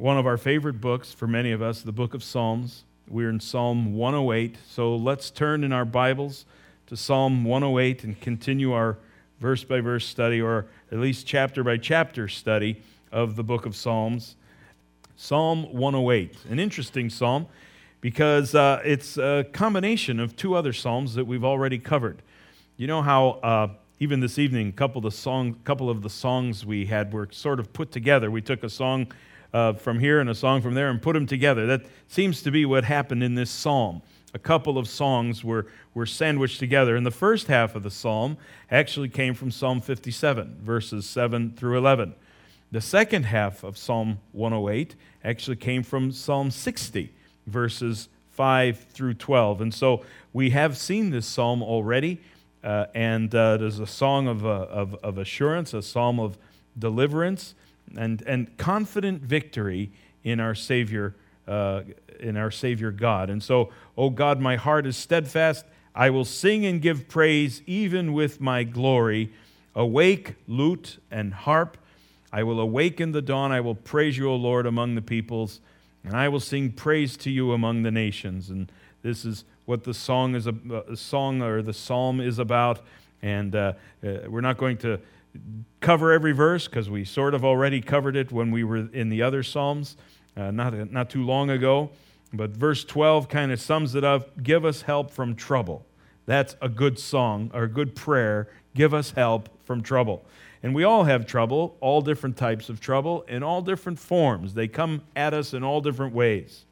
one of our favorite books for many of us, the book of Psalms. We're in Psalm 108, so let's turn in our Bibles to Psalm 108 and continue our verse-by-verse study, or at least chapter-by-chapter study of the book of Psalms. Psalm 108, an interesting psalm because it's a combination of two other psalms that we've already covered. You know how even this evening, a couple of the songs we had were sort of put together. We took a song from here and a song from there and put them together. That seems to be what happened in this psalm. A couple of songs were sandwiched together. And the first half of the psalm actually came from Psalm 57, verses 7 through 11. The second half of Psalm 108 actually came from Psalm 60, verses 5 through 12. And so we have seen this psalm already, and there's a song of assurance, a psalm of deliverance, and confident victory in our Savior God. And so, O God, my heart is steadfast. I will sing and give praise even with my glory. Awake, lute and harp. I will awaken the dawn. I will praise you, O Lord, among the peoples, and I will sing praise to you among the nations. And this is what the psalm is about. And we're not going to cover every verse because we sort of already covered it when we were in the other psalms not too long ago. But verse 12 kind of sums it up. Give us help from trouble. That's a good song or a good prayer. Give us help from trouble. And we all have trouble, all different types of trouble, in all different forms. They come at us in all different ways.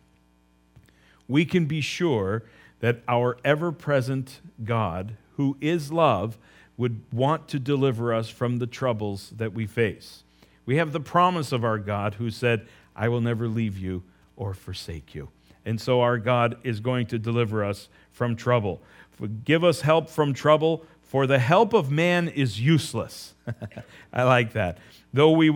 We can be sure that our ever-present God, who is love, would want to deliver us from the troubles that we face. We have the promise of our God who said, I will never leave you or forsake you. And so our God is going to deliver us from trouble. Give us help from trouble, for the help of man is useless. I like that. Through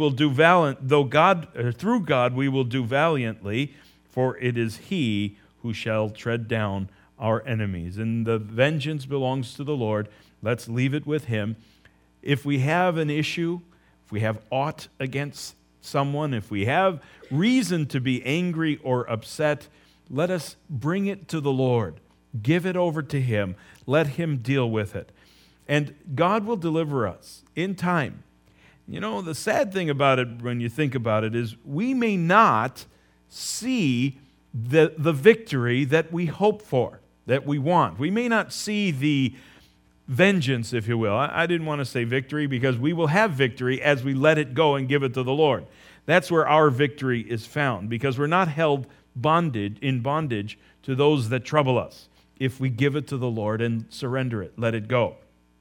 God we will do valiantly, for it is He who shall tread down our enemies. And the vengeance belongs to the Lord. Let's leave it with Him. If we have an issue, if we have aught against someone, if we have reason to be angry or upset, let us bring it to the Lord. Give it over to Him. Let Him deal with it. And God will deliver us in time. You know, the sad thing about it, when you think about it, is we may not see the victory that we hope for, that we want. We may not see the vengeance, if you will. I didn't want to say victory because we will have victory as we let it go and give it to the Lord. That's where our victory is found, because we're not held in bondage to those that trouble us if we give it to the Lord and surrender it, let it go.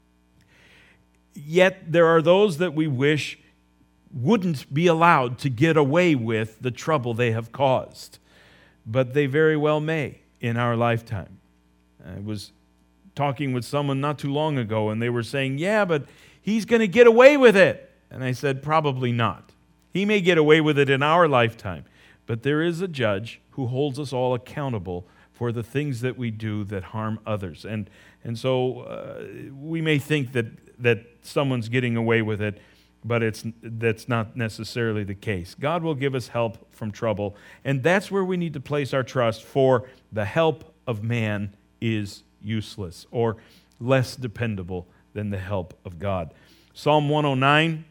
Yet there are those that we wish wouldn't be allowed to get away with the trouble they have caused, but they very well may in our lifetime. I was talking with someone not too long ago, and they were saying, yeah, but he's going to get away with it. And I said, probably not. He may get away with it in our lifetime, but there is a judge who holds us all accountable for the things that we do that harm others. And so we may think that someone's getting away with it, but that's not necessarily the case. God will give us help from trouble, and that's where we need to place our trust, for the help of man is useless or less dependable than the help of God. Psalm 109,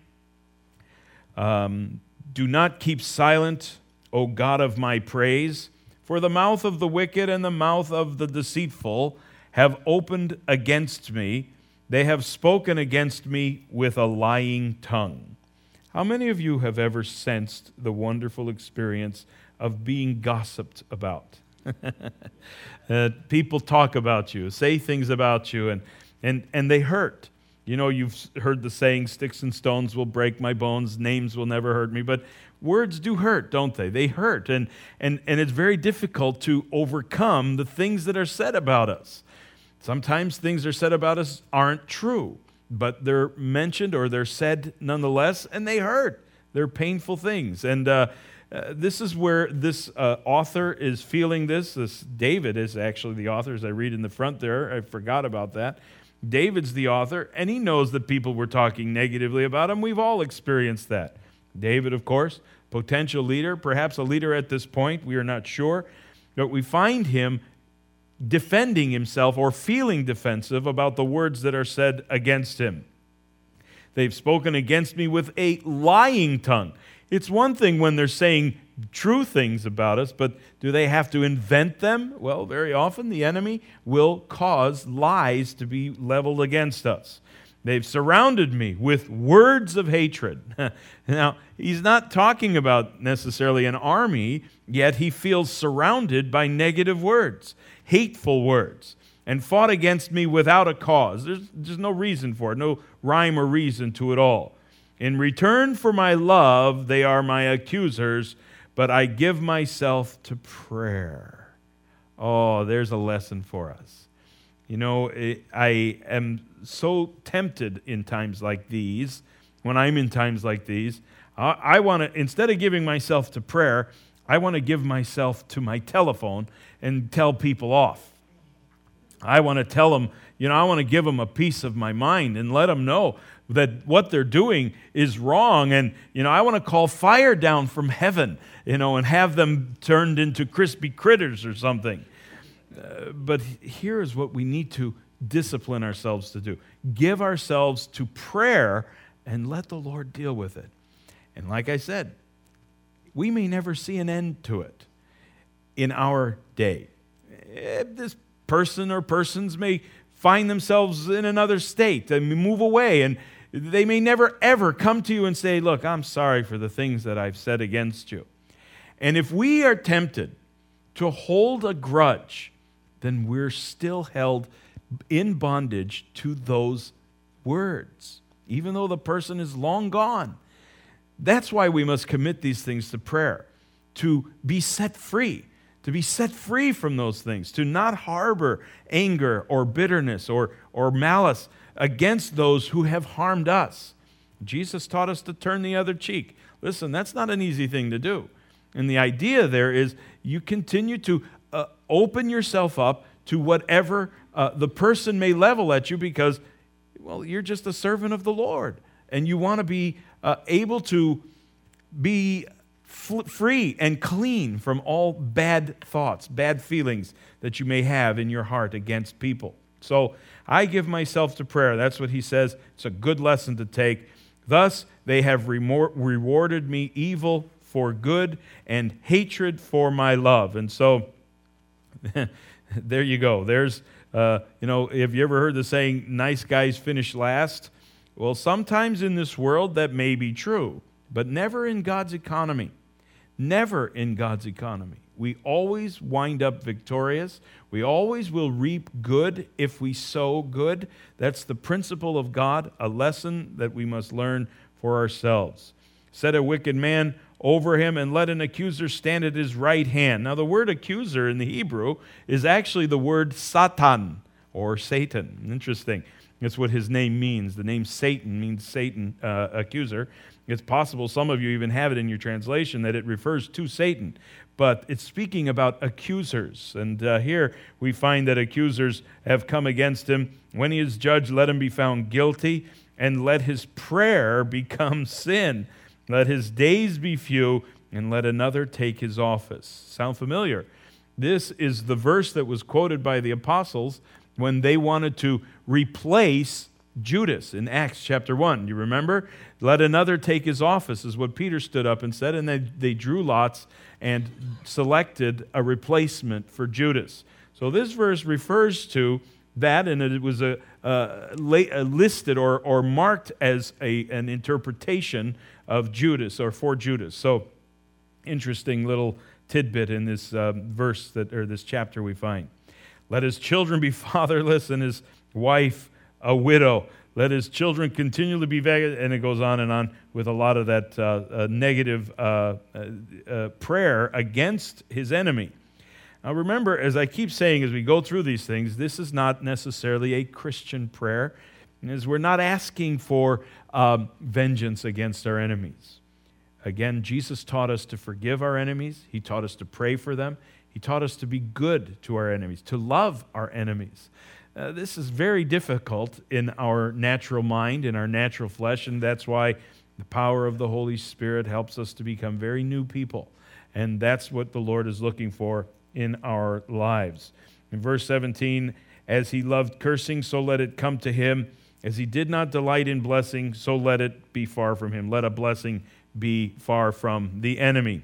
do not keep silent, O God of my praise, for the mouth of the wicked and the mouth of the deceitful have opened against me. They have spoken against me with a lying tongue. How many of you have ever sensed the wonderful experience of being gossiped about? People talk about you, say things about you, and they hurt. You know, you've heard the saying, sticks and stones will break my bones, names will never hurt me, but words do hurt, don't they? They hurt, and it's very difficult to overcome the things that are said about us. Sometimes things are said about us aren't true, but they're mentioned or they're said nonetheless, and they hurt. They're painful things. And this is where this author is feeling this. David is actually the author, as I read in the front there. I forgot about that. David's the author, and he knows that people were talking negatively about him. We've all experienced that. David, of course, potential leader, perhaps a leader at this point, we are not sure, but we find him defending himself or feeling defensive about the words that are said against him. They've spoken against me with a lying tongue. It's one thing when they're saying true things about us, but do they have to invent them? Well, very often the enemy will cause lies to be leveled against us. They've surrounded me with words of hatred. Now, he's not talking about necessarily an army, yet he feels surrounded by negative words, hateful words, and fought against me without a cause. There's no reason for it, no rhyme or reason to it all. In return for my love, they are my accusers, but I give myself to prayer. Oh, there's a lesson for us. You know, I am so tempted in times like these, when I'm in times like these, I want to, instead of giving myself to prayer, I want to give myself to my telephone and tell people off. I want to tell them, I want to give them a piece of my mind and let them know that what they're doing is wrong. And, I want to call fire down from heaven, and have them turned into crispy critters or something. But here's what we need to discipline ourselves to do. Give ourselves to prayer and let the Lord deal with it. And like I said, we may never see an end to it in our day. This person or persons may find themselves in another state and move away, and they may never ever come to you and say, look, I'm sorry for the things that I've said against you. And if we are tempted to hold a grudge, then we're still held in bondage to those words, even though the person is long gone. That's why we must commit these things to prayer, to be set free, from those things, to not harbor anger or bitterness or malice against those who have harmed us. Jesus taught us to turn the other cheek. Listen, that's not an easy thing to do. And the idea there is you continue to open yourself up to whatever the person may level at you because, you're just a servant of the Lord. And you want to be able to be free and clean from all bad thoughts, bad feelings that you may have in your heart against people. So I give myself to prayer. That's what he says. It's a good lesson to take. Thus, they have rewarded me evil for good and hatred for my love. And so, there you go. There's, have you ever heard the saying, nice guys finish last? Well, sometimes in this world that may be true, but never in God's economy. Never in God's economy. We always wind up victorious. We always will reap good if we sow good. That's the principle of God, a lesson that we must learn for ourselves. Set a wicked man over him and let an accuser stand at his right hand. Now, the word accuser in the Hebrew is actually the word Satan or Satan. Interesting. That's what his name means. The name Satan means Satan, accuser. It's possible some of you even have it in your translation that it refers to Satan, but it's speaking about accusers. And here we find that accusers have come against him. When he is judged, let him be found guilty, and let his prayer become sin. Let his days be few, and let another take his office. Sound familiar? This is the verse that was quoted by the apostles when they wanted to replace Judas in Acts chapter 1. You remember? Let another take his office is what Peter stood up and said, and they drew lots and selected a replacement for Judas. So this verse refers to that, and it was listed or marked as an interpretation of Judas or for Judas. So interesting little tidbit in this verse this chapter we find. Let his children be fatherless and his wife a widow. Let his children continually be vagrant, and it goes on with a lot of that negative prayer against his enemy. Now remember, as I keep saying as we go through these things, this is not necessarily a Christian prayer, as we're not asking for vengeance against our enemies. Again, Jesus taught us to forgive our enemies. He taught us to pray for them. He taught us to be good to our enemies, to love our enemies. This is very difficult in our natural mind, in our natural flesh, and that's why The power of the Holy Spirit helps us to become very new people. And that's what the Lord is looking for in our lives. In verse 17, as he loved cursing, so let it come to him. As he did not delight in blessing, so let it be far from him. Let a blessing be far from the enemy.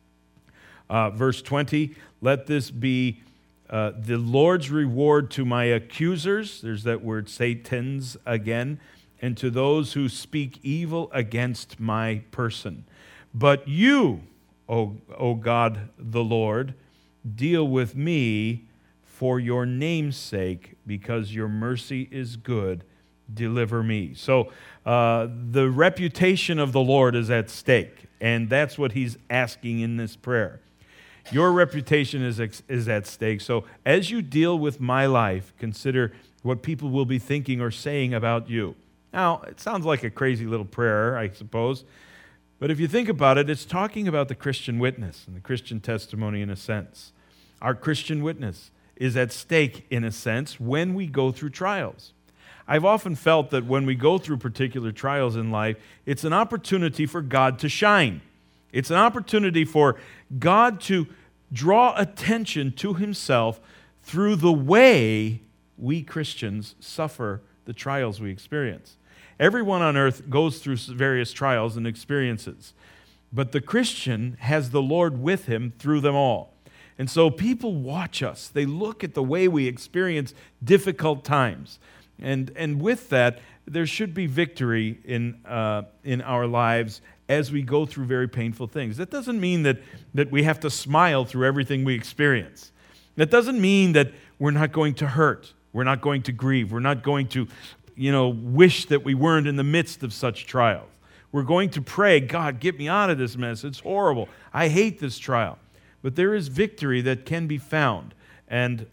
Verse 20, let this be the Lord's reward to my accusers. There's that word Satan's again. And to those who speak evil against my person. But you, O God the Lord, deal with me for your name's sake, because your mercy is good. Deliver me. So the reputation of the Lord is at stake, and that's what he's asking in this prayer. Your reputation is at stake. So as you deal with my life, consider what people will be thinking or saying about you. Now, it sounds like a crazy little prayer, I suppose, but if you think about it, it's talking about the Christian witness and the Christian testimony in a sense. Our Christian witness is at stake in a sense when we go through trials. I've often felt that when we go through particular trials in life, it's an opportunity for God to shine. It's an opportunity for God to draw attention to himself through the way we Christians suffer the trials we experience. Everyone on earth goes through various trials and experiences, but the Christian has the Lord with him through them all. And so people watch us. They look at the way we experience difficult times. And with that, there should be victory in our lives as we go through very painful things. That doesn't mean that we have to smile through everything we experience. That doesn't mean that we're not going to hurt. We're not going to grieve. We're not going to, wish that we weren't in the midst of such trials. We're going to pray, God, get me out of this mess. It's horrible. I hate this trial. But there is victory that can be found. And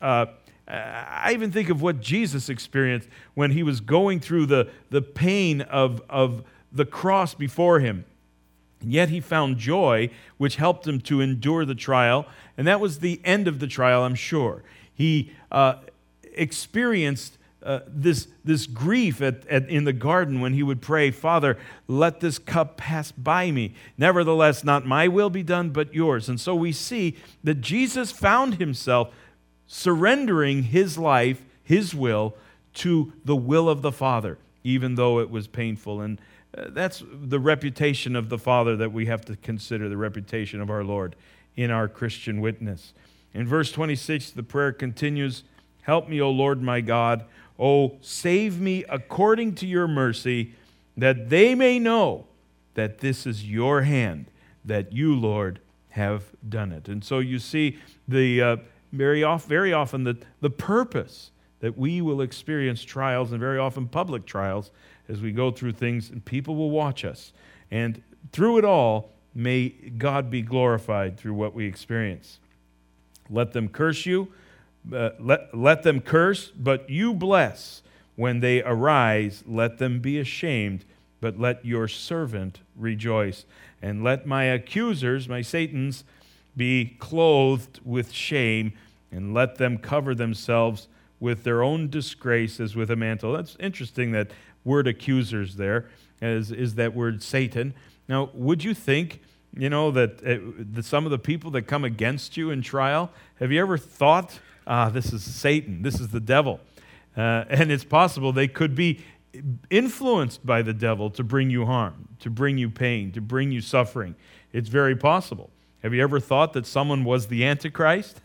I even think of what Jesus experienced when he was going through the pain of the cross before him. And yet he found joy, which helped him to endure the trial. And that was the end of the trial, I'm sure. He experienced this grief in the garden when he would pray, Father, let this cup pass by me. Nevertheless, not my will be done, but yours. And so we see that Jesus found himself surrendering his life, his will, to the will of the Father, even though it was painful. And that's the reputation of the Father that we have to consider, the reputation of our Lord in our Christian witness. In verse 26, the prayer continues, help me, O Lord my God. O save me according to your mercy, that they may know that this is your hand, that you, Lord, have done it. And so you see very often the purpose that we will experience trials, and very often public trials, as we go through things, and people will watch us. And through it all, may God be glorified through what we experience. Let them curse you. Let them curse, but you bless. When they arise, let them be ashamed, but let your servant rejoice. And let my accusers, my Satans, be clothed with shame, and let them cover themselves with their own disgrace as with a mantle. That's interesting, that word accusers there is that word Satan. Now, would you think, that some of the people that come against you in trial, have you ever thought, this is Satan, this is the devil? And it's possible they could be influenced by the devil to bring you harm, to bring you pain, to bring you suffering. It's very possible. Have you ever thought that someone was the Antichrist?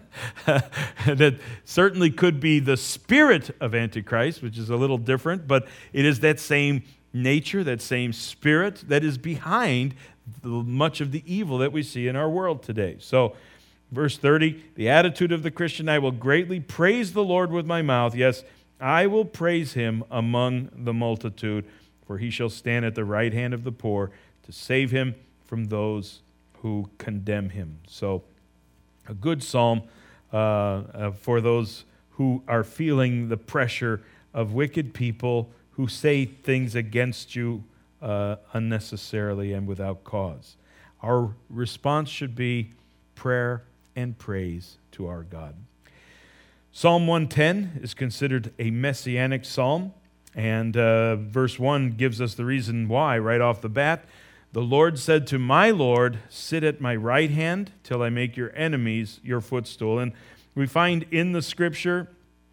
That certainly could be the spirit of Antichrist, which is a little different, but it is that same nature, that same spirit that is behind much of the evil that we see in our world today. So, verse 30, the attitude of the Christian, I will greatly praise the Lord with my mouth. Yes, I will praise him among the multitude, for he shall stand at the right hand of the poor to save him from those who condemn him. So, a good psalm for those who are feeling the pressure of wicked people who say things against you unnecessarily and without cause. Our response should be prayer and praise to our God. Psalm 110 is considered a messianic psalm. And verse 1 gives us the reason why right off the bat. The Lord said to my Lord, sit at my right hand till I make your enemies your footstool. And we find in the Scripture,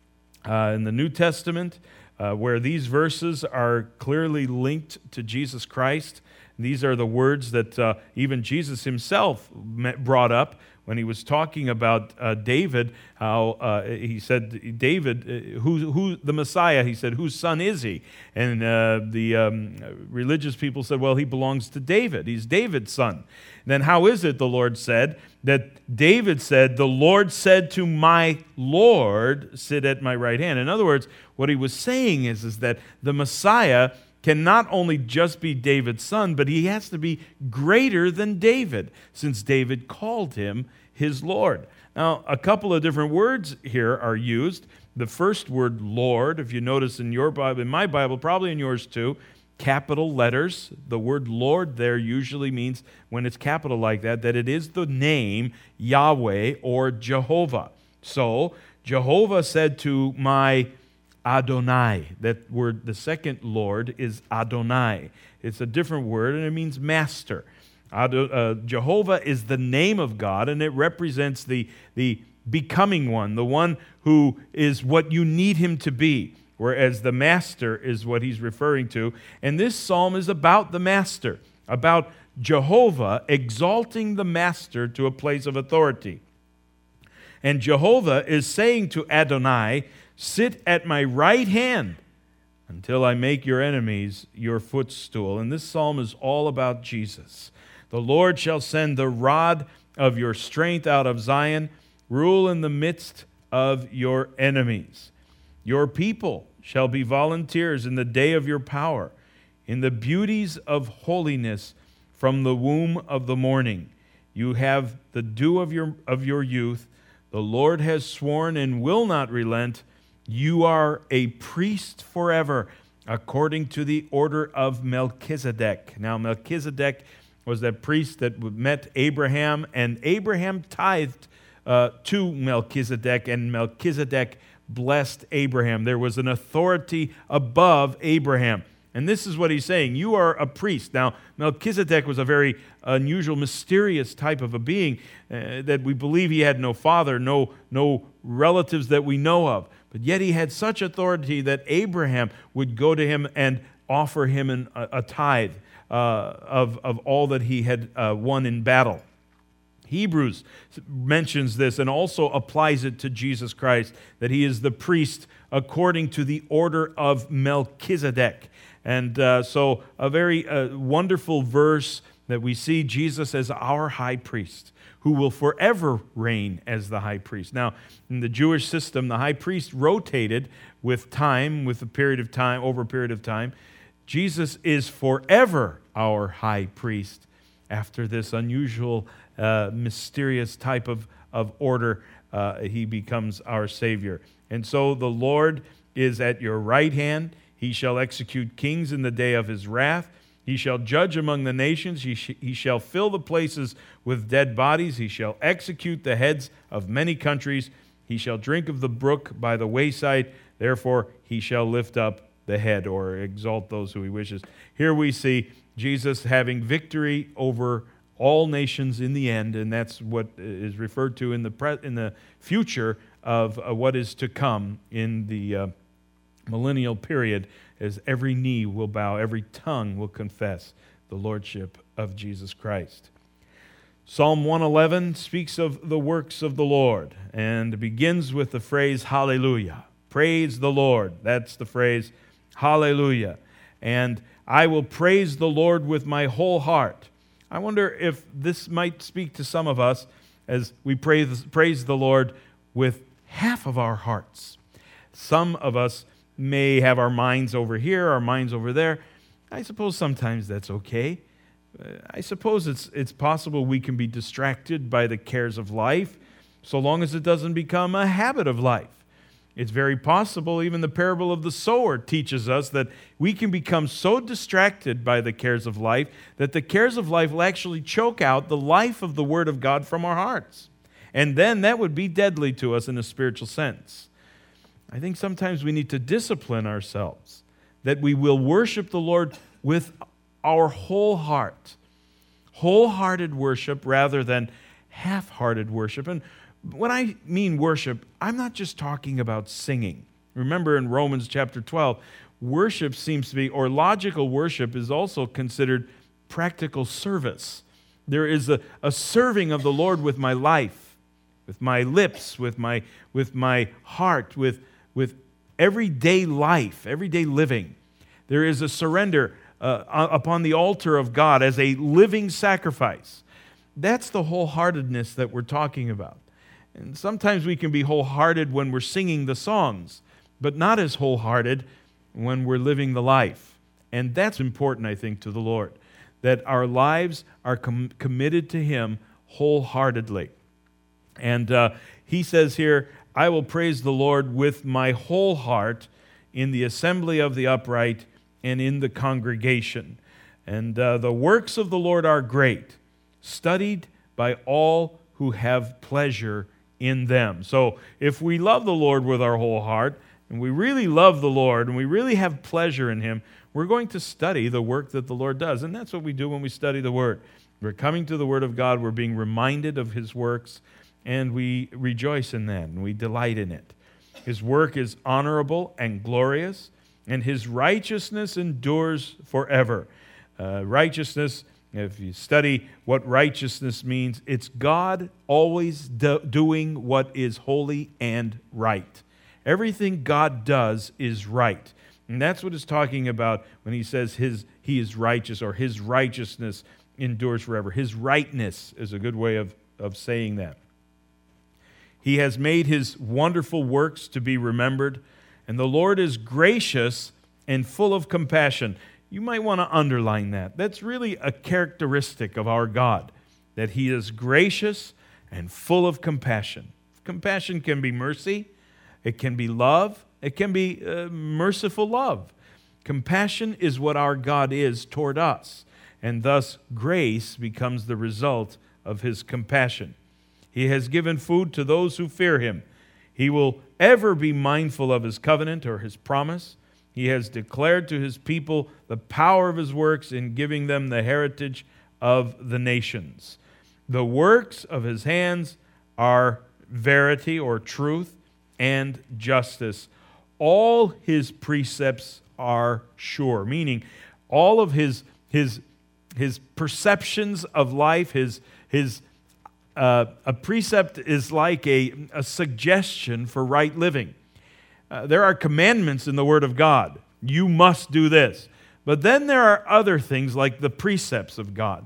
in the New Testament, where these verses are clearly linked to Jesus Christ. These are the words that even Jesus himself brought up when he was talking about David, how he said, David, who the Messiah, he said, whose son is he? And the religious people said, well, he belongs to David. He's David's son. Then how is it, the Lord said, that David said, the Lord said to my Lord, sit at my right hand. In other words, what he was saying is that the Messiah can not only just be David's son, but he has to be greater than David, since David called him his Lord. Now, a couple of different words here are used. The first word, Lord, if you notice in your Bible, in my Bible, probably in yours too, capital letters. The word Lord there usually means, when it's capital like that it is the name Yahweh or Jehovah. So, Jehovah said to my Adonai. That word, the second Lord, is Adonai. It's a different word, and it means master. Jehovah is the name of God, and it represents the becoming one, the one who is what you need him to be, whereas the master is what he's referring to. And this psalm is about the master, about Jehovah exalting the master to a place of authority. And Jehovah is saying to Adonai, sit at my right hand until I make your enemies your footstool. And this psalm is all about Jesus. The Lord shall send the rod of your strength out of Zion, rule in the midst of your enemies. Your people shall be volunteers in the day of your power, in the beauties of holiness from the womb of the morning. You have the dew of your youth. The Lord has sworn and will not relent. You are a priest forever, according to the order of Melchizedek. Now, Melchizedek was that priest that met Abraham, and Abraham tithed to Melchizedek, and Melchizedek blessed Abraham. There was an authority above Abraham. And this is what he's saying. You are a priest. Now, Melchizedek was a very unusual, mysterious type of a being that we believe he had no father, no relatives that we know of. But yet he had such authority that Abraham would go to him and offer him a tithe of all that he had won in battle. Hebrews mentions this and also applies it to Jesus Christ, that he is the priest according to the order of Melchizedek. And so a very wonderful verse that we see Jesus as our high priest, who will forever reign as the high priest. Now, in the Jewish system, the high priest rotated with time, with a period of time, over a period of time. Jesus is forever our high priest after this unusual, mysterious type of order. He becomes our Savior. And so the Lord is at your right hand. He shall execute kings in the day of his wrath. He shall judge among the nations. He shall fill the places with dead bodies. He shall execute the heads of many countries. He shall drink of the brook by the wayside. Therefore, he shall lift up the head, or exalt those who he wishes. Here we see Jesus having victory over all nations in the end, and that's what is referred to in the future of what is to come in the millennial period, as every knee will bow, every tongue will confess the lordship of Jesus Christ. Psalm 111 speaks of the works of the Lord and begins with the phrase, hallelujah. Praise the Lord. That's the phrase, hallelujah. And I will praise the Lord with my whole heart. I wonder if this might speak to some of us as we praise the Lord with half of our hearts. Some of us may have our minds over here, our minds over there. I suppose sometimes that's okay. I suppose it's possible we can be distracted by the cares of life, so long as it doesn't become a habit of life. It's very possible, even the parable of the sower teaches us that we can become so distracted by the cares of life that the cares of life will actually choke out the life of the Word of God from our hearts. And then that would be deadly to us in a spiritual sense. I think sometimes we need to discipline ourselves that we will worship the Lord with our whole heart. Wholehearted worship rather than half-hearted worship. And when I mean worship, I'm not just talking about singing. Remember in Romans chapter 12, worship seems to be, or logical worship is also considered practical service. There is a serving of the Lord with my life, with my lips, with my heart, with everyday life, everyday living. There is a surrender upon the altar of God as a living sacrifice. That's the wholeheartedness that we're talking about. And sometimes we can be wholehearted when we're singing the songs, but not as wholehearted when we're living the life. And that's important, I think, to the Lord, that our lives are committed to Him wholeheartedly. And he says here, I will praise the Lord with my whole heart in the assembly of the upright and in the congregation. And the works of the Lord are great, studied by all who have pleasure in them. So if we love the Lord with our whole heart, and we really love the Lord, and we really have pleasure in Him, we're going to study the work that the Lord does. And that's what we do when we study the Word. We're coming to the Word of God, we're being reminded of His works, and we rejoice in that, and we delight in it. His work is honorable and glorious, and His righteousness endures forever. Righteousness, if you study what righteousness means, it's God always doing what is holy and right. Everything God does is right. And that's what it's talking about when he says He is righteous, or His righteousness endures forever. His rightness is a good way of saying that. He has made His wonderful works to be remembered, and the Lord is gracious and full of compassion. You might want to underline that. That's really a characteristic of our God, that He is gracious and full of compassion. Compassion can be mercy, it can be love, it can be merciful love. Compassion is what our God is toward us, and thus grace becomes the result of His compassion. He has given food to those who fear Him. He will ever be mindful of His covenant or His promise. He has declared to His people the power of His works in giving them the heritage of the nations. The works of His hands are verity or truth and justice. All His precepts are sure, meaning all of His perceptions of life, a precept is like a suggestion for right living. There are commandments in the Word of God. You must do this. But then there are other things like the precepts of God.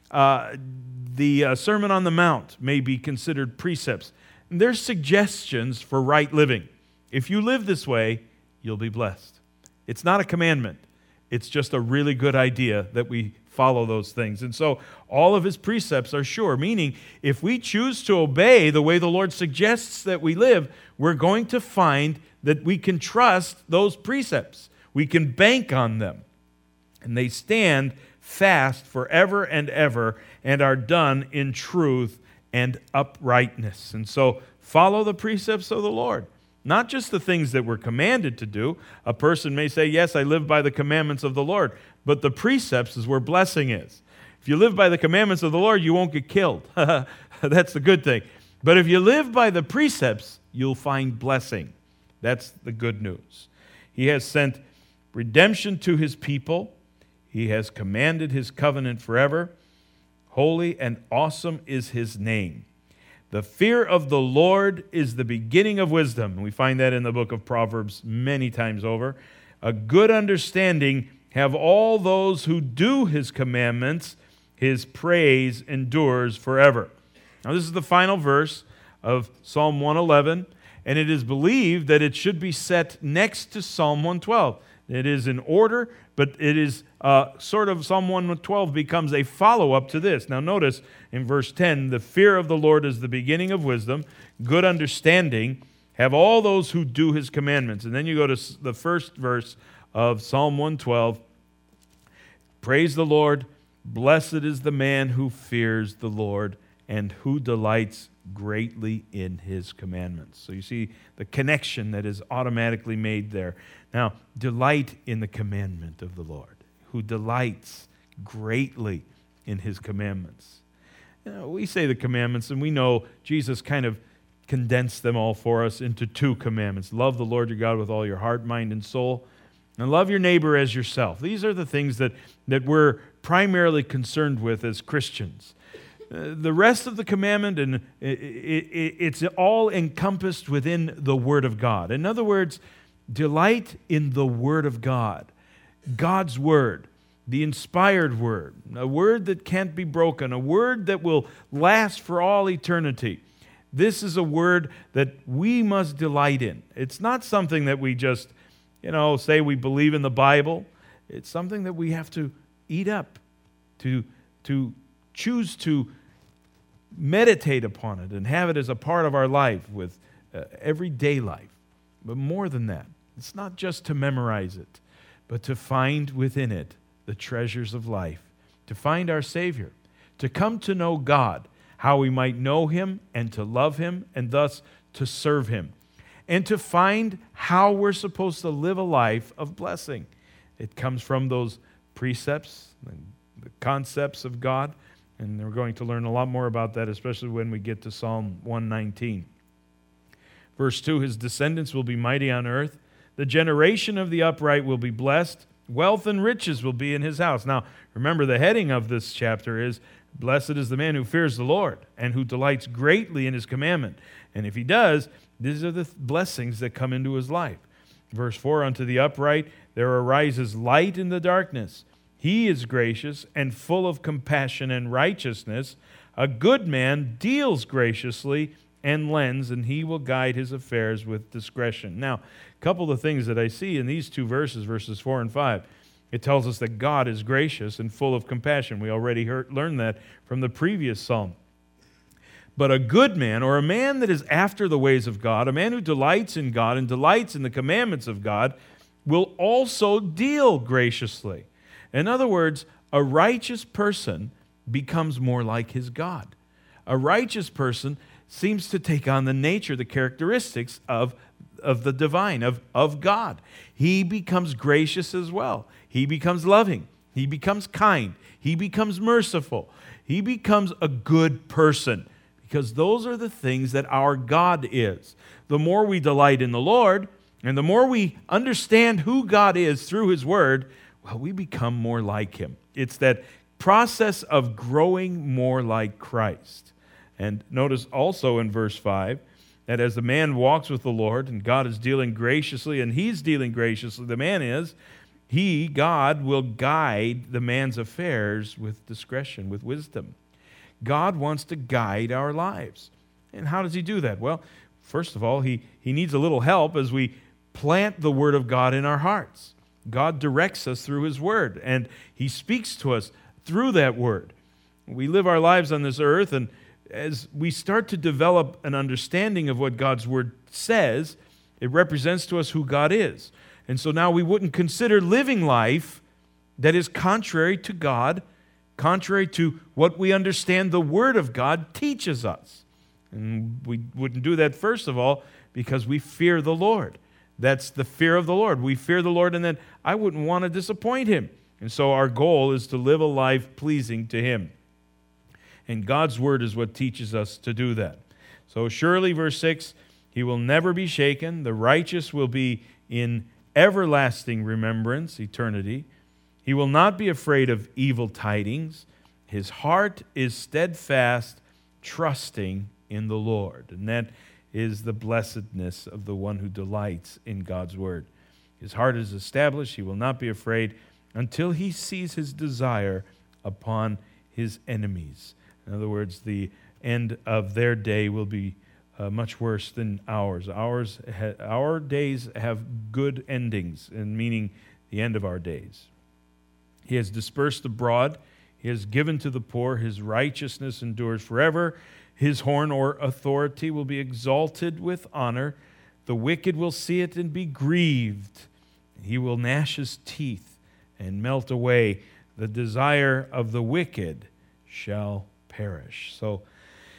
The Sermon on the Mount may be considered precepts. And they're suggestions for right living. If you live this way, you'll be blessed. It's not a commandment. It's just a really good idea that we follow those things. And so all of His precepts are sure, meaning if we choose to obey the way the Lord suggests that we live, we're going to find that we can trust those precepts. We can bank on them. And they stand fast forever and ever and are done in truth and uprightness. And so follow the precepts of the Lord. Not just the things that we're commanded to do. A person may say, yes, I live by the commandments of the Lord, but the precepts is where blessing is. If you live by the commandments of the Lord, you won't get killed. That's the good thing. But if you live by the precepts, you'll find blessing. That's the good news. He has sent redemption to His people. He has commanded His covenant forever. Holy and awesome is His name. The fear of the Lord is the beginning of wisdom. And we find that in the book of Proverbs many times over. A good understanding have all those who do His commandments. His praise endures forever. Now this is the final verse of Psalm 111, and it is believed that it should be set next to Psalm 112. It is in order, but it is sort of Psalm 112 becomes a follow-up to this. Now notice in verse 10, the fear of the Lord is the beginning of wisdom, good understanding have all those who do His commandments. And then you go to the first verse of Psalm 112. Praise the Lord, blessed is the man who fears the Lord and who delights greatly in his commandments. So you see the connection that is automatically made there. Now, delight in the commandment of the Lord, who delights greatly in his commandments. You know, we say the commandments, and we know Jesus kind of condensed them all for us into 2 commandments. Love the Lord your God with all your heart, mind, and soul, and love your neighbor as yourself. These are the things that we're primarily concerned with as Christians. The rest of the commandment, and it's all encompassed within the Word of God. In other words, delight in the Word of God, God's Word, the inspired Word, a Word that can't be broken, a Word that will last for all eternity. This is a Word that we must delight in. It's not something that we just, say we believe in the Bible. It's something that we have to eat up, to choose to meditate upon it and have it as a part of our life with everyday life. But more than that, it's not just to memorize it, but to find within it the treasures of life, to find our Savior, to come to know God, how we might know Him and to love Him and thus to serve Him, and to find how we're supposed to live a life of blessing. It comes from those precepts and the concepts of God, and we're going to learn a lot more about that, especially when we get to Psalm 119. Verse 2, his descendants will be mighty on earth. The generation of the upright will be blessed. Wealth and riches will be in his house. Now, remember, the heading of this chapter is, blessed is the man who fears the Lord and who delights greatly in his commandment. And if he does, these are the blessings that come into his life. Verse 4, unto the upright there arises light in the darkness. He is gracious and full of compassion and righteousness. A good man deals graciously and lends, and he will guide his affairs with discretion. Now, a couple of things that I see in these 2 verses, verses 4 and 5. It tells us that God is gracious and full of compassion. We already learned that from the previous psalm. But a good man, or a man that is after the ways of God, a man who delights in God and delights in the commandments of God, will also deal graciously. In other words, a righteous person becomes more like his God. A righteous person seems to take on the nature, the characteristics of the divine, of God. He becomes gracious as well. He becomes loving. He becomes kind. He becomes merciful. He becomes a good person, because those are the things that our God is. The more we delight in the Lord, and the more we understand who God is through His Word, well, we become more like Him. It's that process of growing more like Christ. And notice also in verse 5 that as the man walks with the Lord, and God is dealing graciously, and He's dealing graciously, the man is, God, will guide the man's affairs with discretion, with wisdom. God wants to guide our lives. And how does He do that? Well, first of all, He needs a little help as we plant the Word of God in our hearts. God directs us through His Word, and He speaks to us through that Word. We live our lives on this earth, and as we start to develop an understanding of what God's Word says, it represents to us who God is. And so now we wouldn't consider living life that is contrary to God, contrary to what we understand the Word of God teaches us. And we wouldn't do that, first of all, because we fear the Lord. That's the fear of the Lord. We fear the Lord, and then I wouldn't want to disappoint Him. And so our goal is to live a life pleasing to Him. And God's Word is what teaches us to do that. So surely, verse 6, He will never be shaken. The righteous will be in everlasting remembrance, eternity. He will not be afraid of evil tidings. His heart is steadfast, trusting in the Lord. And that is the blessedness of the one who delights in God's Word. His heart is established. He will not be afraid until he sees his desire upon his enemies. In other words, the end of their day will be much worse than ours. Our days have good endings, and meaning the end of our days. He has dispersed abroad. He has given to the poor. His righteousness endures forever. His horn or authority will be exalted with honor. The wicked will see it and be grieved. He will gnash his teeth and melt away. The desire of the wicked shall perish. So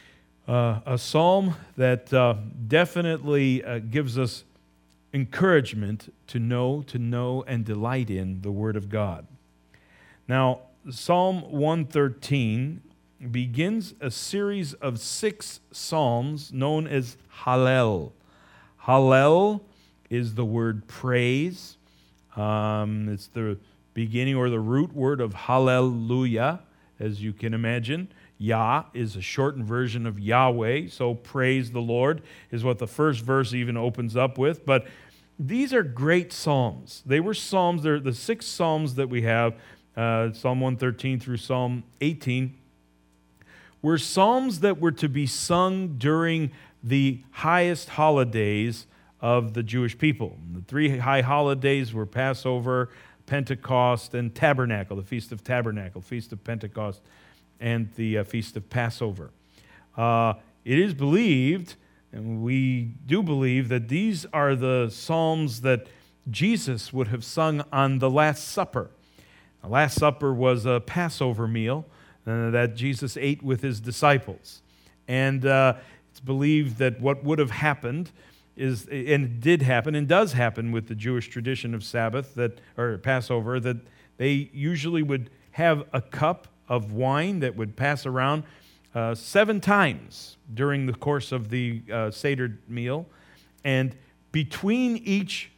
A psalm that definitely gives us encouragement to know, and delight in the Word of God. Now, Psalm 113 begins a series of 6 psalms known as Hallel. Hallel is the word praise. It's the beginning or the root word of hallelujah, as you can imagine. Yah is a shortened version of Yahweh, so praise the Lord is what the first verse even opens up with. But these are great psalms. They were psalms, they're the 6 psalms that we have, Psalm 113 through Psalm 18, were psalms that were to be sung during the highest holidays of the Jewish people. The 3 high holidays were Passover, Pentecost, and Tabernacle, the Feast of Tabernacle, Feast of Pentecost, and the Feast of Passover. It is believed, and we do believe, that these are the psalms that Jesus would have sung on the Last Supper. The Last Supper was a Passover meal that Jesus ate with his disciples. And it's believed that what would have happened is, and it did happen and does happen with the Jewish tradition of Sabbath, or Passover, that they usually would have a cup of wine that would pass around 7 times during the course of the Seder meal. And between each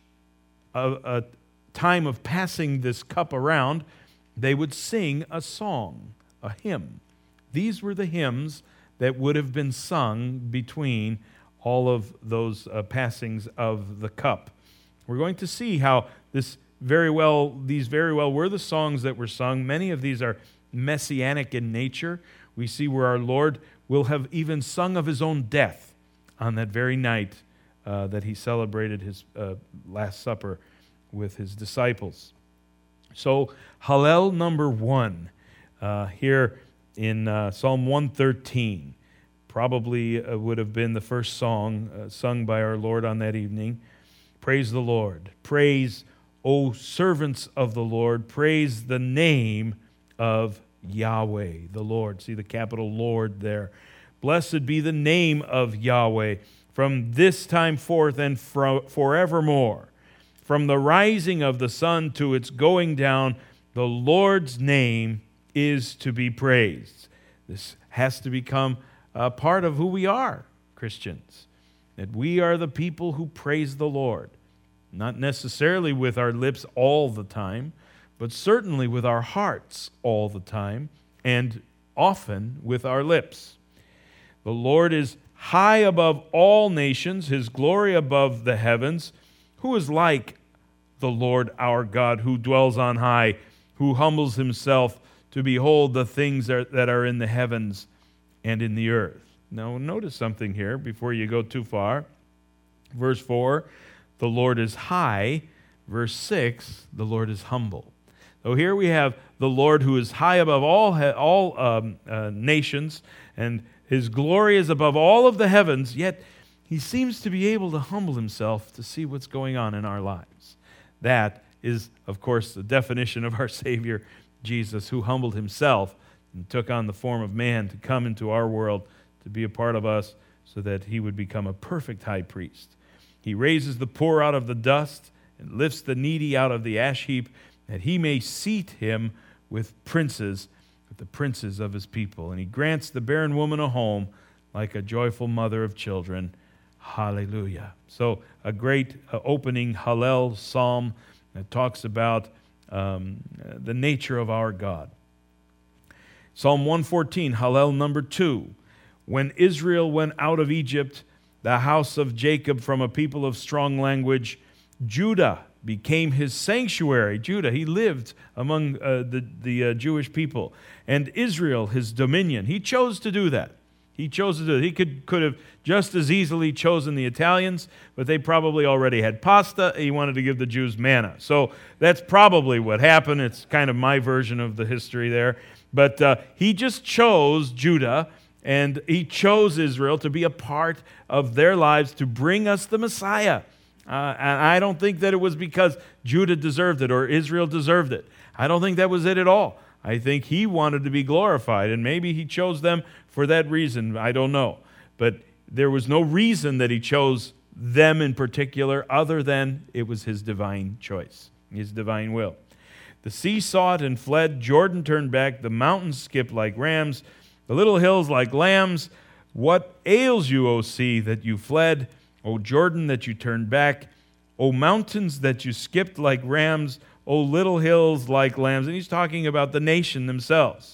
time of passing this cup around, they would sing a song, a hymn. These were the hymns that would have been sung between all of those passings of the cup. We're going to see how these very well were the songs that were sung. Many of these are messianic in nature. We see where our Lord will have even sung of his own death on that very night that he celebrated his Last Supper with his disciples. So, Hallel number 1, here in Psalm 113, probably would have been the first song sung by our Lord on that evening. Praise the Lord. Praise, O servants of the Lord. Praise the name of Yahweh, the Lord. See the capital Lord there. Blessed be the name of Yahweh from this time forth and forevermore. From the rising of the sun to its going down, the Lord's name is to be praised. This has to become a part of who we are, Christians. That we are the people who praise the Lord. Not necessarily with our lips all the time, but certainly with our hearts all the time, and often with our lips. The Lord is high above all nations, his glory above the heavens. Who is like the Lord our God, who dwells on high, who humbles himself to behold the things that are in the heavens and in the earth? Now, notice something here before you go too far. Verse 4, the Lord is high. Verse 6, the Lord is humble. So here we have the Lord who is high above all nations, and his glory is above all of the heavens, yet he seems to be able to humble himself to see what's going on in our lives. That is, of course, the definition of our Savior, Jesus, who humbled himself and took on the form of man to come into our world, to be a part of us, so that he would become a perfect high priest. He raises the poor out of the dust and lifts the needy out of the ash heap, that he may seat him with the princes of his people. And he grants the barren woman a home like a joyful mother of children. Hallelujah. So a great opening Hallel psalm that talks about the nature of our God. Psalm 114, Hallel number 2. When Israel went out of Egypt, the house of Jacob from a people of strong language, Judah became his sanctuary. Judah, he lived among the Jewish people. And Israel, his dominion. He chose to do that. He chose to do it. He could have just as easily chosen the Italians, but they probably already had pasta. He wanted to give the Jews manna. So that's probably what happened. It's kind of my version of the history there. But he just chose Judah, and he chose Israel to be a part of their lives to bring us the Messiah. And I don't think that it was because Judah deserved it or Israel deserved it. I don't think that was it at all. I think he wanted to be glorified, and maybe he chose them for that reason. I don't know. but there was no reason that he chose them in particular other than it was his divine choice, his divine will. The sea saw it and fled. Jordan turned back. The mountains skipped like rams. The little hills like lambs. What ails you, O sea, that you fled? O Jordan, that you turned back? O mountains, that you skipped like rams? O little hills like lambs? And he's talking about the nation themselves,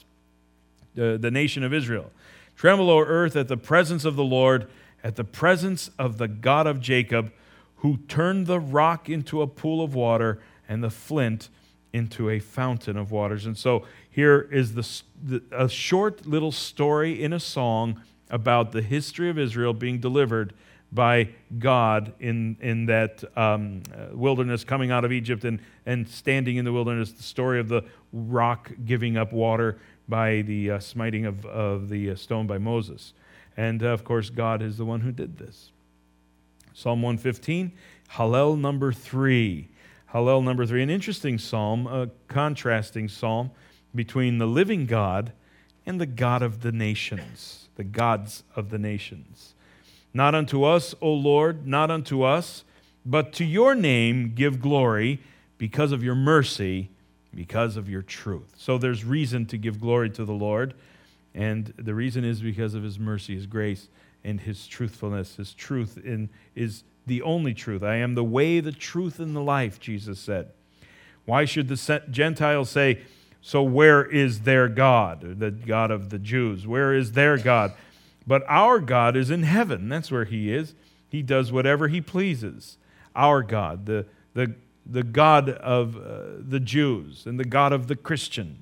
the nation of Israel. Tremble, O earth, at the presence of the Lord, at the presence of the God of Jacob, who turned the rock into a pool of water and the flint into a fountain of waters. And so here is a short little story in a song about the history of Israel being delivered by God in that wilderness, coming out of Egypt and standing in the wilderness, the story of the rock giving up water by the smiting of the stone by Moses. And of course, God is the one who did this. Psalm 115, Hallel number 3. Hallel number 3, an interesting psalm, a contrasting psalm between the living God and the God of the nations, the gods of the nations. Not unto us, O Lord, not unto us, but to your name give glory because of your mercy, because of your truth. So there's reason to give glory to the Lord, and the reason is because of his mercy, his grace, and his truthfulness. His truth is the only truth. I am the way, the truth, and the life, Jesus said. Why should the Gentiles say, so where is their God, the God of the Jews? Where is their God? But our God is in heaven. That's where he is. He does whatever he pleases. Our God, the God of the Jews and the God of the Christian.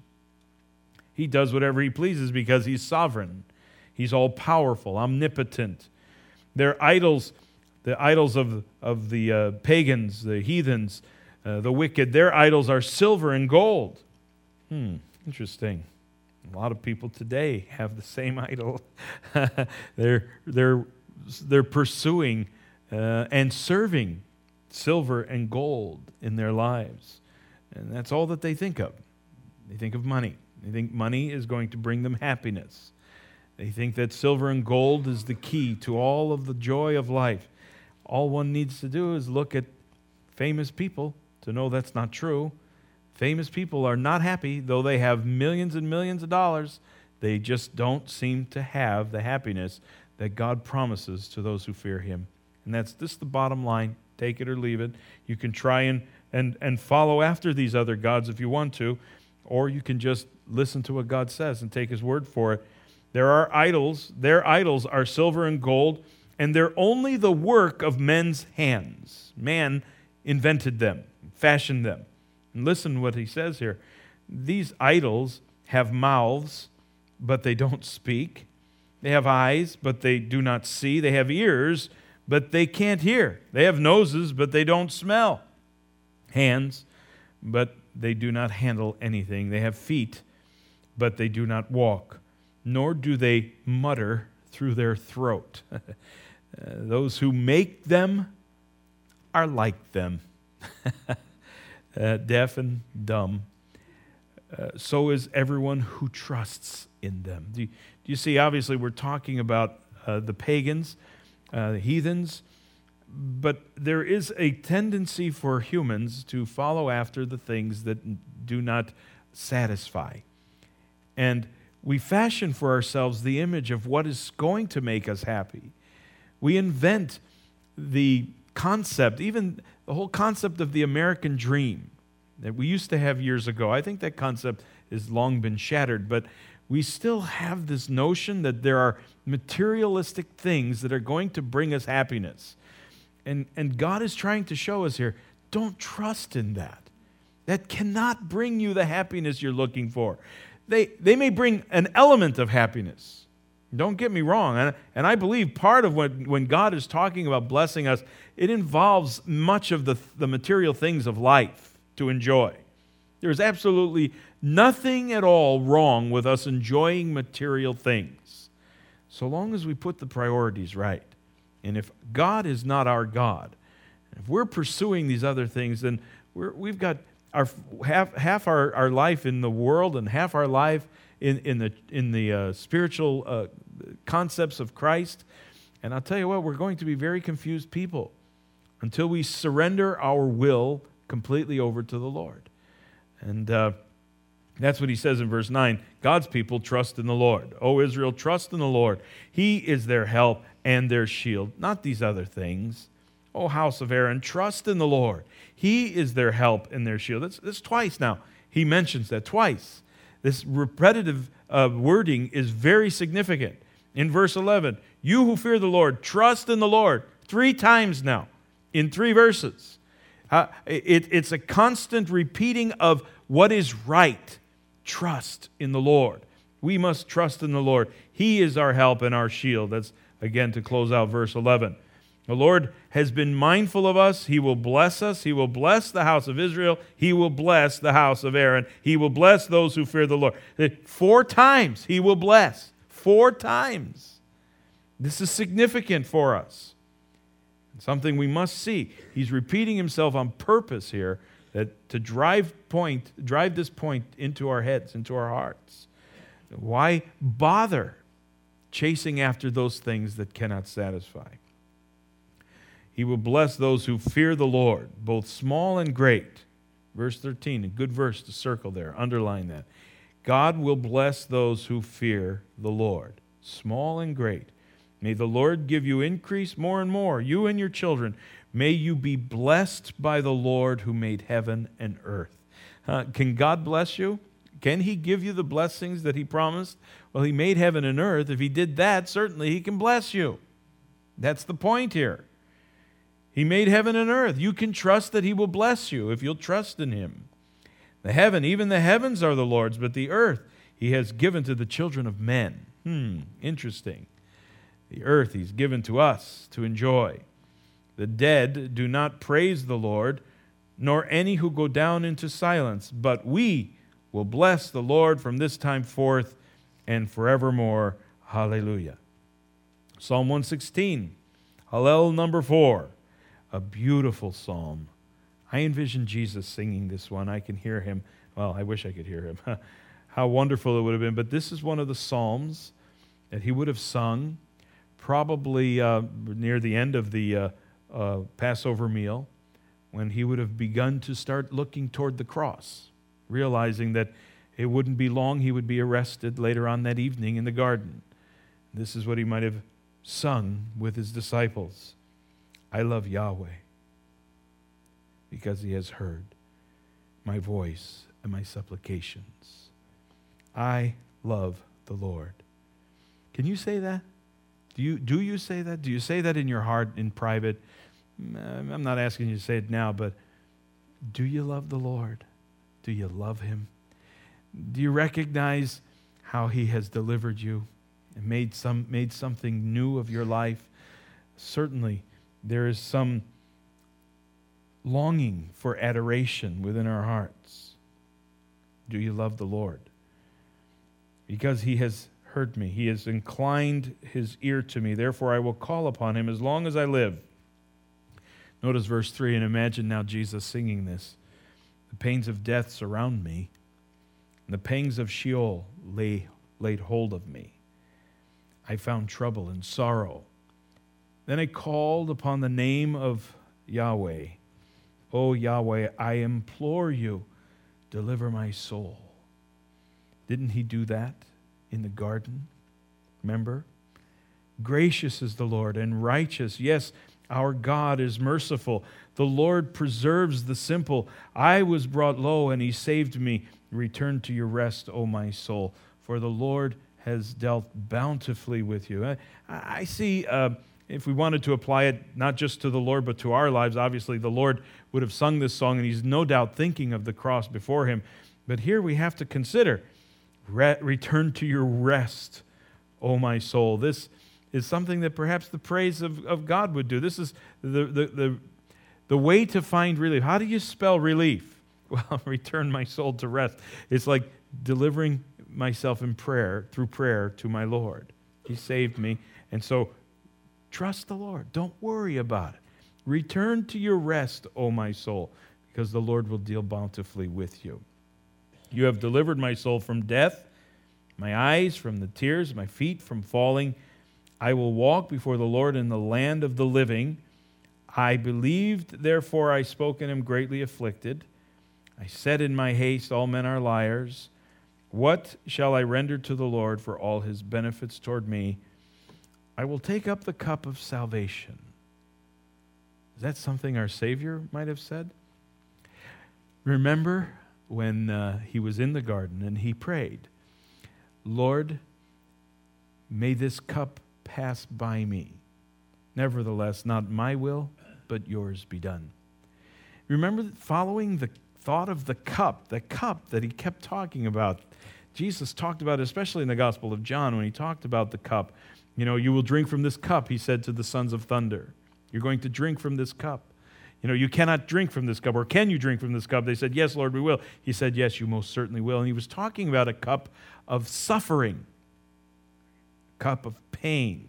He does whatever he pleases because he's sovereign. He's all-powerful, omnipotent. Their idols, the idols of the pagans, the heathens, the wicked, their idols are silver and gold. Interesting. A lot of people today have the same idol. They're pursuing and serving silver and gold in their lives. And that's all that they think of. They think of money. They think money is going to bring them happiness. They think that silver and gold is the key to all of the joy of life. All one needs to do is look at famous people to know that's not true. Famous people are not happy, though they have millions and millions of dollars. They just don't seem to have the happiness that God promises to those who fear him. And that's just the bottom line. Take it or leave it. You can try and follow after these other gods if you want to, or you can just listen to what God says and take his word for it. There are idols. Their idols are silver and gold, and they're only the work of men's hands. Man invented them, fashioned them. And listen what he says here. These idols have mouths, but they don't speak. They have eyes, but they do not see. They have ears, but they can't hear. They have noses, but they don't smell. Hands, but they do not handle anything. They have feet, but they do not walk, nor do they mutter through their throat. Those who make them are like them. Deaf and dumb. So is everyone who trusts in them. Do you see, obviously, we're talking about the pagans, the heathens, but there is a tendency for humans to follow after the things that do not satisfy. And we fashion for ourselves the image of what is going to make us happy. We invent the concept, even the whole concept of the American dream that we used to have years ago. I think that concept has long been shattered, but we still have this notion that there are materialistic things that are going to bring us happiness. And God is trying to show us here, don't trust in that. That cannot bring you the happiness you're looking for. They may bring an element of happiness. Don't get me wrong. And I believe part of when God is talking about blessing us, it involves much of the material things of life to enjoy. There is absolutely nothing at all wrong with us enjoying material things, so long as we put the priorities right. And if God is not our God, if we're pursuing these other things, then we've got half our life in the world and half our life in the spiritual concepts of Christ, And I'll tell you what, we're going to be very confused people until we surrender our will completely over to the Lord. And that's what he says in verse 9. God's people trust in the Lord. O Israel, trust in the Lord. He is their help and their shield, not these other things. O house of Aaron, trust in the Lord. He is their help and their shield. That's twice now. He mentions that twice. This repetitive wording is very significant. In verse 11, you who fear the Lord, trust in the Lord. 3 times now, in 3 verses. It's a constant repeating of what is right. Trust in the Lord. We must trust in the Lord. He is our help and our shield. That's, again, to close out verse 11. The Lord has been mindful of us. He will bless us. He will bless the house of Israel. He will bless the house of Aaron. He will bless those who fear the Lord. 4 times he will bless. 4 times. This is significant for us. Something we must see. He's repeating himself on purpose here that to drive this point into our heads, into our hearts. Why bother chasing after those things that cannot satisfy? He will bless those who fear the Lord, both small and great. Verse 13, a good verse to circle there, underline that. God will bless those who fear the Lord, small and great. May the Lord give you increase more and more, you and your children. May you be blessed by the Lord who made heaven and earth. Can God bless you? Can he give you the blessings that he promised? Well, he made heaven and earth. If he did that, certainly he can bless you. That's the point here. He made heaven and earth. You can trust that he will bless you if you'll trust in him. Even the heavens are the Lord's, but the earth he has given to the children of men. Interesting. The earth he's given to us to enjoy. The dead do not praise the Lord, nor any who go down into silence, but we will bless the Lord from this time forth and forevermore. Hallelujah. Psalm 116, Hallel number 4. A beautiful psalm. I envision Jesus singing this one. I can hear him. Well, I wish I could hear him. How wonderful it would have been. But this is one of the psalms that he would have sung probably near the end of the Passover meal, when he would have begun to start looking toward the cross, realizing that it wouldn't be long he would be arrested later on that evening in the garden. This is what he might have sung with his disciples. I love Yahweh because he has heard my voice and my supplications. I love the Lord. Can you say that? Do you say that? Do you say that in your heart, in private? I'm not asking you to say it now, but do you love the Lord? Do you love him? Do you recognize how he has delivered you and made something new of your life? Certainly, there is some longing for adoration within our hearts. Do you love the Lord? Because he has heard me. He has inclined his ear to me. Therefore, I will call upon him as long as I live. Notice verse 3, and imagine now Jesus singing this. The pains of death surround me, and the pangs of Sheol laid hold of me. I found trouble and sorrow. Then I called upon the name of Yahweh. O Yahweh, I implore you, deliver my soul. Didn't he do that in the garden? Remember? Gracious is the Lord and righteous. Yes, our God is merciful. The Lord preserves the simple. I was brought low and he saved me. Return to your rest, O my soul, for the Lord has dealt bountifully with you. I see, if we wanted to apply it not just to the Lord but to our lives, obviously the Lord would have sung this song and he's no doubt thinking of the cross before him. But here we have to consider, return to your rest, O my soul. This is something that perhaps the praise of God would do. This is the way to find relief. How do you spell relief? Well, return my soul to rest. It's like delivering myself in prayer, through prayer to my Lord. He saved me. And so trust the Lord. Don't worry about it. Return to your rest, O my soul, because the Lord will deal bountifully with you. You have delivered my soul from death, my eyes from the tears, my feet from falling. I will walk before the Lord in the land of the living. I believed, therefore I spoke, and am greatly afflicted. I said in my haste, all men are liars. What shall I render to the Lord for all his benefits toward me? I will take up the cup of salvation. Is that something our Savior might have said? Remember when he was in the garden and he prayed, Lord, may this cup pass by me. Nevertheless, not my will, but yours be done. Remember, following the thought of the cup that he kept talking about. Jesus talked about it, especially in the Gospel of John, when he talked about the cup. You will drink from this cup, he said to the sons of thunder. You're going to drink from this cup. You cannot drink from this cup. Or can you drink from this cup? They said, yes, Lord, we will. He said, yes, you most certainly will. And he was talking about a cup of suffering, a cup of pain.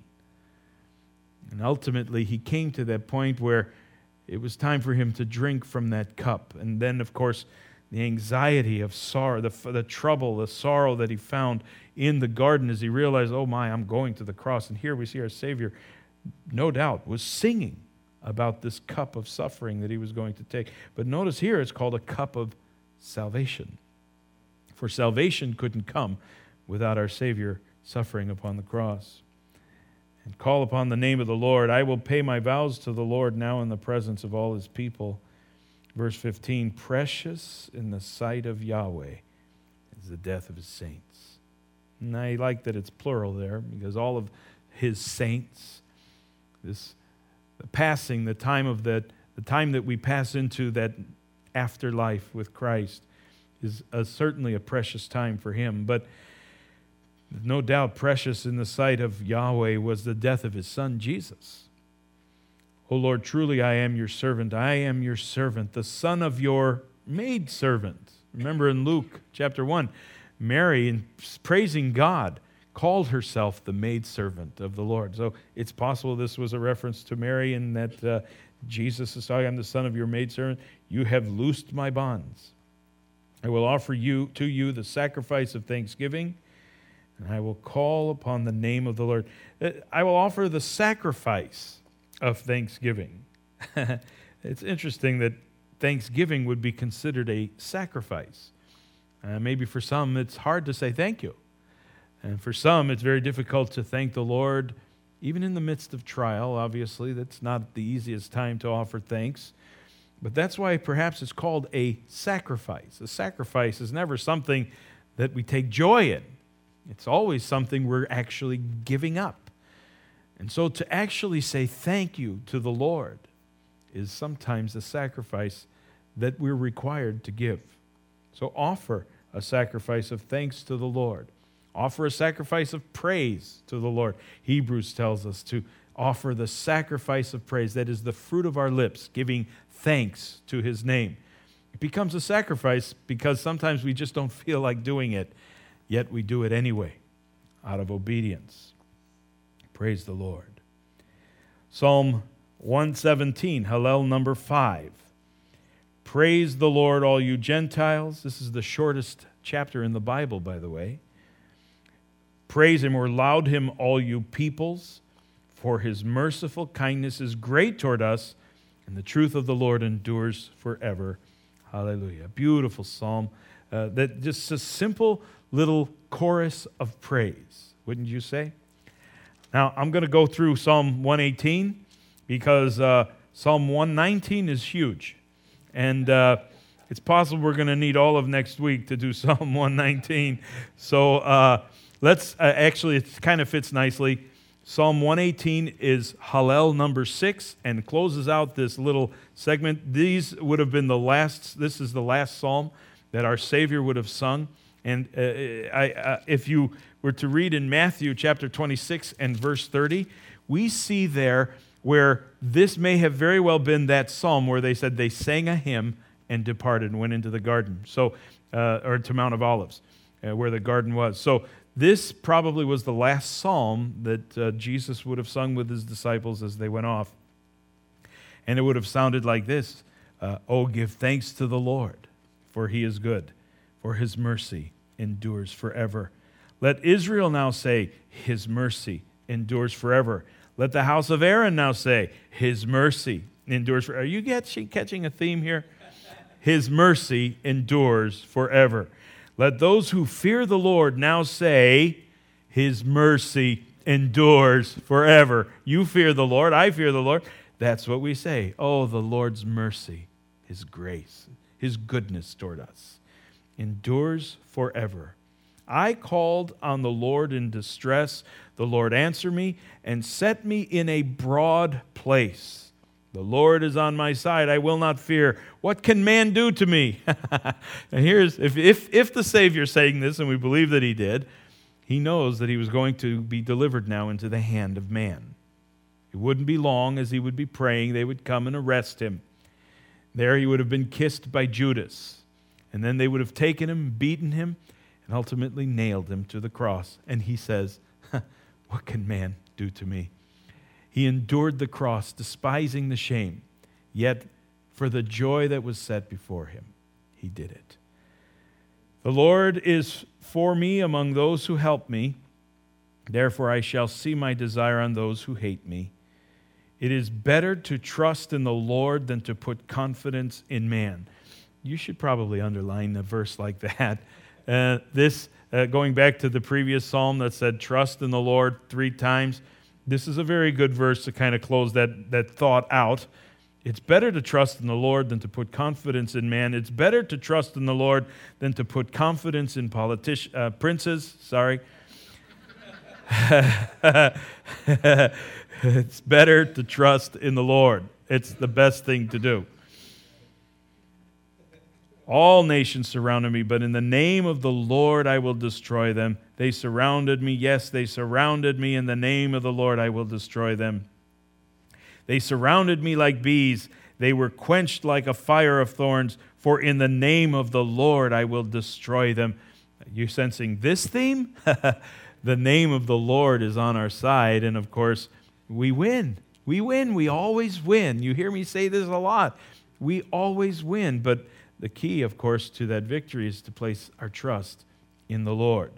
And ultimately, he came to that point where it was time for him to drink from that cup. And then, of course, the anxiety of sorrow, the trouble, the sorrow that he found in the garden as he realized, oh my, I'm going to the cross. And here we see our Savior, no doubt, was singing about this cup of suffering that he was going to take. But notice here it's called a cup of salvation. For salvation couldn't come without our Savior suffering upon the cross. And call upon the name of the Lord. I will pay my vows to the Lord now in the presence of all his people. Verse 15, precious in the sight of Yahweh is the death of his saints. And I like that it's plural there, because all of his saints, the time that we pass into that afterlife with Christ is certainly a precious time for him. But no doubt precious in the sight of Yahweh was the death of his son, Jesus. O Lord, truly I am your servant. I am your servant, the son of your maidservant. Remember in Luke chapter 1, Mary, in praising God, called herself the maidservant of the Lord. So it's possible this was a reference to Mary, and that Jesus is talking, I'm the son of your maidservant. You have loosed my bonds. I will offer to you the sacrifice of thanksgiving, and I will call upon the name of the Lord. I will offer the sacrifice of thanksgiving. It's interesting that thanksgiving would be considered a sacrifice. Maybe for some it's hard to say thank you. And for some it's very difficult to thank the Lord, even in the midst of trial. Obviously, that's not the easiest time to offer thanks. But that's why perhaps it's called a sacrifice. A sacrifice is never something that we take joy in. It's always something we're actually giving up. And so to actually say thank you to the Lord is sometimes a sacrifice that we're required to give. So offer a sacrifice of thanks to the Lord. Offer a sacrifice of praise to the Lord. Hebrews tells us to offer the sacrifice of praise. That is the fruit of our lips, giving thanks to his name. It becomes a sacrifice because sometimes we just don't feel like doing it, yet we do it anyway out of obedience. Praise the Lord. Psalm 117, Hallel number 5. Praise the Lord, all you Gentiles. This is the shortest chapter in the Bible, by the way. Praise him or laud him, all you peoples, for his merciful kindness is great toward us, and the truth of the Lord endures forever. Hallelujah. Beautiful psalm. That just a simple little chorus of praise, wouldn't you say? Now, I'm going to go through Psalm 118 because Psalm 119 is huge. And it's possible we're going to need all of next week to do Psalm 119. So let's, actually, it kind of fits nicely. Psalm 118 is Hallel number 6 and closes out this little segment. These would have been this is the last psalm that our Savior would have sung. And if you were to read in Matthew chapter 26 and verse 30, we see there where this may have very well been that psalm where they said they sang a hymn and departed and went into the garden, or to Mount of Olives, where the garden was. So this probably was the last psalm that Jesus would have sung with his disciples as they went off. And it would have sounded like this, "Oh, give thanks to the Lord, for he is good, for his mercy endures forever. Let Israel now say, his mercy endures forever. Let the house of Aaron now say, His mercy endures forever. Are you catching a theme here? His mercy endures forever. Let those who fear the Lord now say, His mercy endures forever. You fear the Lord, I fear the Lord. That's what we say. Oh, the Lord's mercy, His grace, His goodness toward us endures forever. I called on the Lord in distress. The Lord answered me and set me in a broad place. The Lord is on my side. I will not fear. What can man do to me? And here's, if the Savior saying this, and we believe that He did, He knows that He was going to be delivered now into the hand of man. It wouldn't be long as He would be praying. They would come and arrest Him. There He would have been kissed by Judas. And then they would have taken Him, beaten Him, and ultimately nailed Him to the cross. And He says, what can man do to me? He endured the cross, despising the shame. Yet for the joy that was set before Him, He did it. The Lord is for me among those who help me. Therefore I shall see my desire on those who hate me. It is better to trust in the Lord than to put confidence in man. You should probably underline a verse like that. Going back to the previous psalm that said, trust in the Lord 3 times. This is a very good verse to kind of close that thought out. It's better to trust in the Lord than to put confidence in man. It's better to trust in the Lord than to put confidence in princes. Sorry. It's better to trust in the Lord. It's the best thing to do. All nations surrounded me, but in the name of the Lord I will destroy them. They surrounded me. Yes, they surrounded me. In the name of the Lord I will destroy them. They surrounded me like bees. They were quenched like a fire of thorns. For in the name of the Lord I will destroy them. You sensing this theme? The name of the Lord is on our side. And of course, we win. We win. We always win. You hear me say this a lot. We always win. But the key, of course, to that victory is to place our trust in the Lord.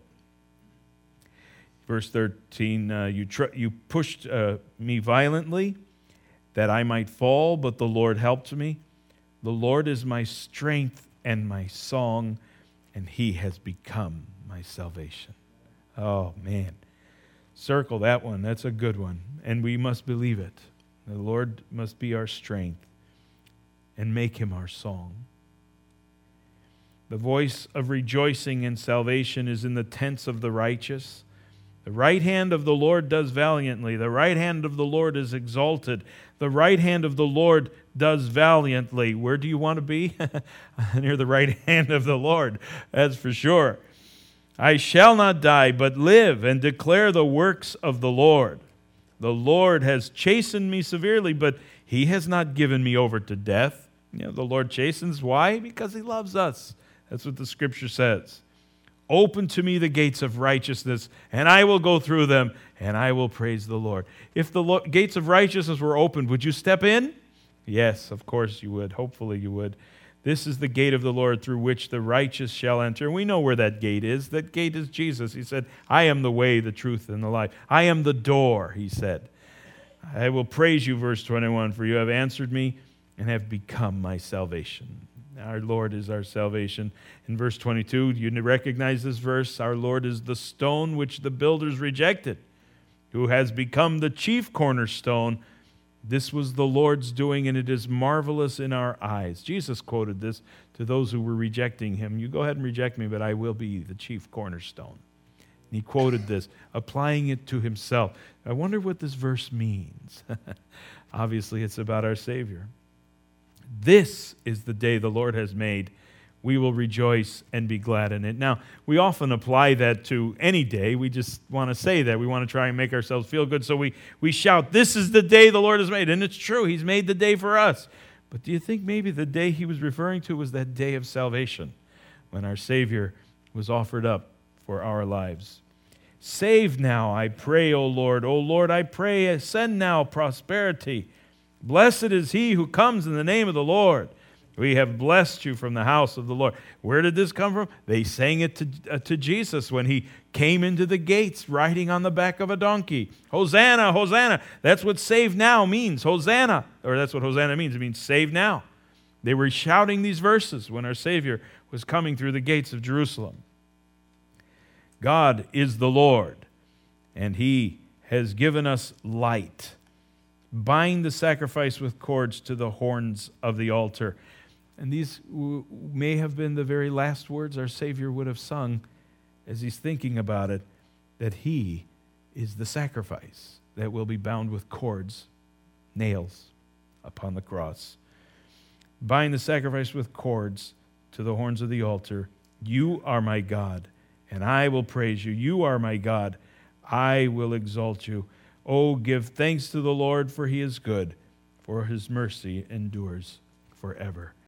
Verse 13, you pushed me violently that I might fall, but the Lord helped me. The Lord is my strength and my song, and He has become my salvation. Oh, man. Circle that one. That's a good one. And we must believe it. The Lord must be our strength and make Him our song. The voice of rejoicing and salvation is in the tents of the righteous. The right hand of the Lord does valiantly. The right hand of the Lord is exalted. The right hand of the Lord does valiantly. Where do you want to be? Near the right hand of the Lord, that's for sure. I shall not die, but live and declare the works of the Lord. The Lord has chastened me severely, but He has not given me over to death. The Lord chastens. Why? Because He loves us. That's what the Scripture says. Open to me the gates of righteousness, and I will go through them, and I will praise the Lord. If the gates of righteousness were opened, would you step in? Yes, of course you would. Hopefully you would. This is the gate of the Lord through which the righteous shall enter. And we know where that gate is. That gate is Jesus. He said, I am the way, the truth, and the life. I am the door, He said. I will praise you, verse 21, for you have answered me and have become my salvation. Our Lord is our salvation. In verse 22, you recognize this verse? Our Lord is the stone which the builders rejected, who has become the chief cornerstone. This was the Lord's doing, and it is marvelous in our eyes. Jesus quoted this to those who were rejecting Him. You go ahead and reject me, but I will be the chief cornerstone. And He quoted this, applying it to Himself. I wonder what this verse means. Obviously, it's about our Savior. This is the day the Lord has made. We will rejoice and be glad in it. Now, we often apply that to any day. We just want to say that. We want to try and make ourselves feel good. So we shout, this is the day the Lord has made. And it's true. He's made the day for us. But do you think maybe the day He was referring to was that day of salvation when our Savior was offered up for our lives? Save now, I pray, O Lord. O Lord, I pray, send now prosperity. Blessed is he who comes in the name of the Lord. We have blessed you from the house of the Lord. Where did this come from? They sang it to Jesus when he came into the gates riding on the back of a donkey. Hosanna, Hosanna. That's what save now means. Hosanna. Or that's what Hosanna means. It means save now. They were shouting these verses when our Savior was coming through the gates of Jerusalem. God is the Lord, and he has given us light. Bind the sacrifice with cords to the horns of the altar. And these may have been the very last words our Savior would have sung as he's thinking about it, that he is the sacrifice that will be bound with cords, nails, upon the cross. Bind the sacrifice with cords to the horns of the altar. You are my God, and I will praise you. You are my God. I will exalt you. Oh, give thanks to the Lord, for he is good, for his mercy endures forever.